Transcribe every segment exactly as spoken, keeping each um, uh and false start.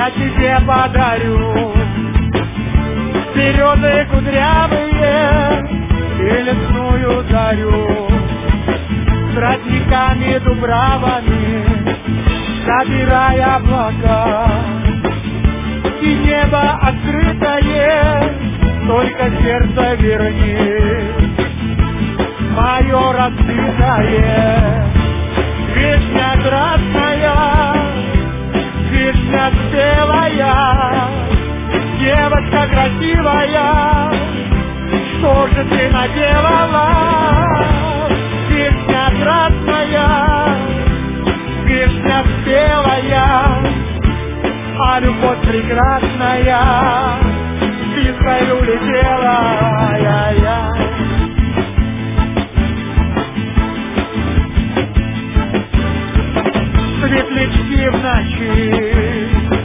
я тебе подарю березы кудрявые и лесную зарю, с родниками, дубравами, собирай облака. И небо открытое, только сердце верни, мое раскрытое. Вишня красная, вишня белая, девочка красивая, что же ты наделала? Вишня красная, вишня белая, а любовь прекрасная птицей улетела. Я-я. Светлячки в ночи,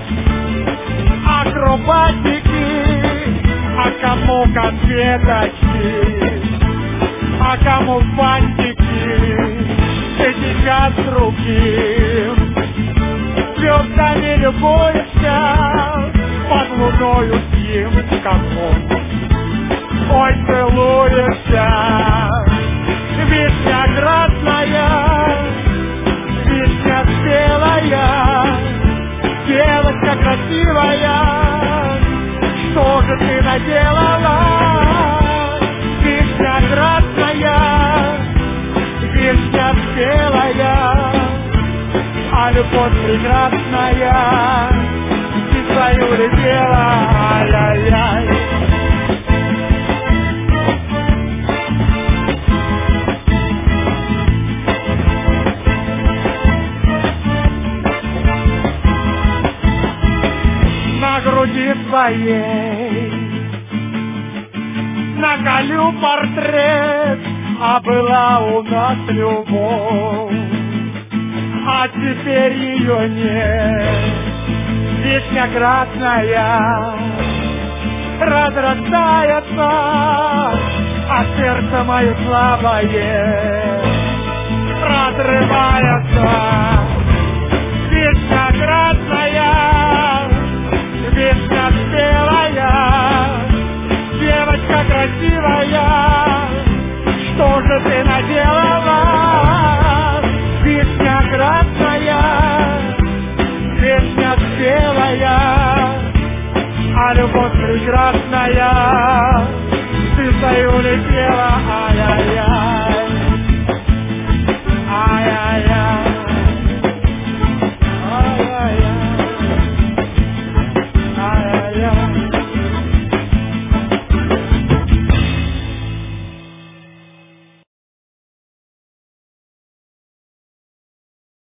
акробатики, а кому конфеточки, а кому фантики, эти сейчас руки. Звездами любуешься, под луною спим, как он. Ой, целуешься, вишня красная, вишня белая, девочка красивая, что же ты наделала? Вишня красная, вишня белая, а любовь прекрасная птицей улетела. Ай-яй-яй. На груди своей наколю портрет, а была у нас любовь, а теперь ее нет. Вишня красная разрастается, а сердце мое слабое разрывается. Вишня красная, вишня белая, девочка красивая, что же ты наделала? Вишня красная, вишня белая, а любовь прекрасная птицей улетела. Ай-яй-яй.